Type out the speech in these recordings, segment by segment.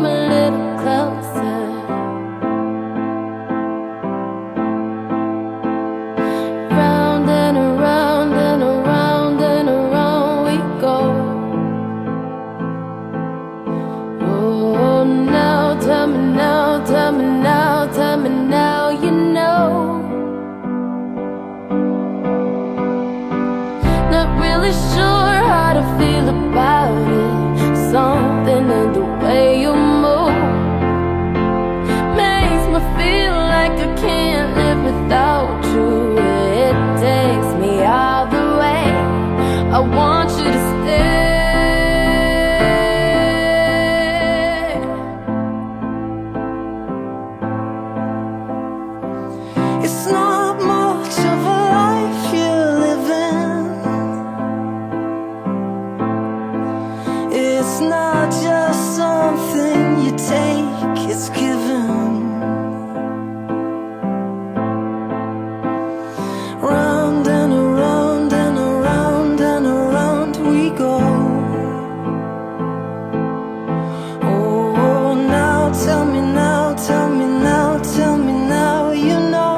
come a little closer. Round and around and around and around we go. Oh, now tell me now, tell me now, tell me now, you know. Not really sure how to feel about it. Something in the way you move makes me feel like I can't live without you. It takes me all the way. I want you to stay. It's not much of a life you're living. It's not just something you take, it's given. Round and around and around and around we go. Oh, now tell me now, tell me now, tell me now, you know.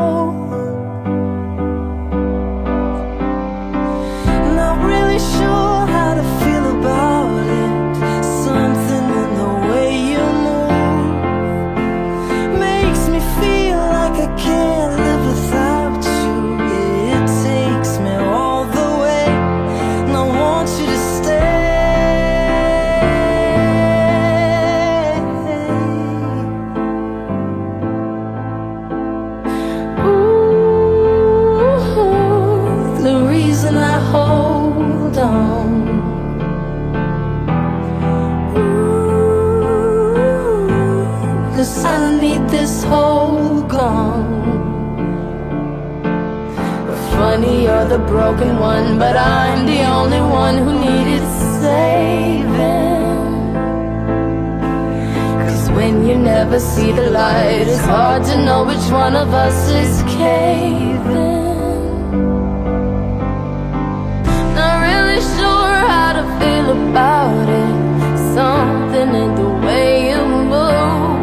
Not really sure how to feel about it. Something in the way you move makes me feel like I can't live without you. It takes me all the way, and I want you to stay. Ooh, the reason I hold on. Cause I need this whole gone. Funny, you're the broken one, but I'm the only one who needed saving. Cause when you never see the light, it's hard to know which one of us is caving. Not really sure how to feel about it. Something in the way you move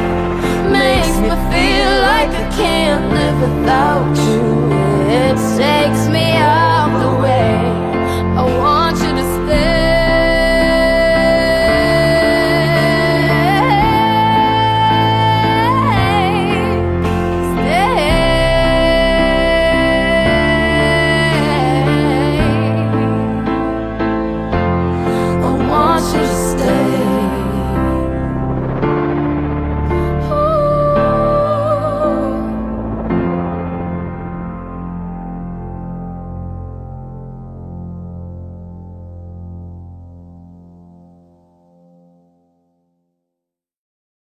makes me feel like I can't live without you. It's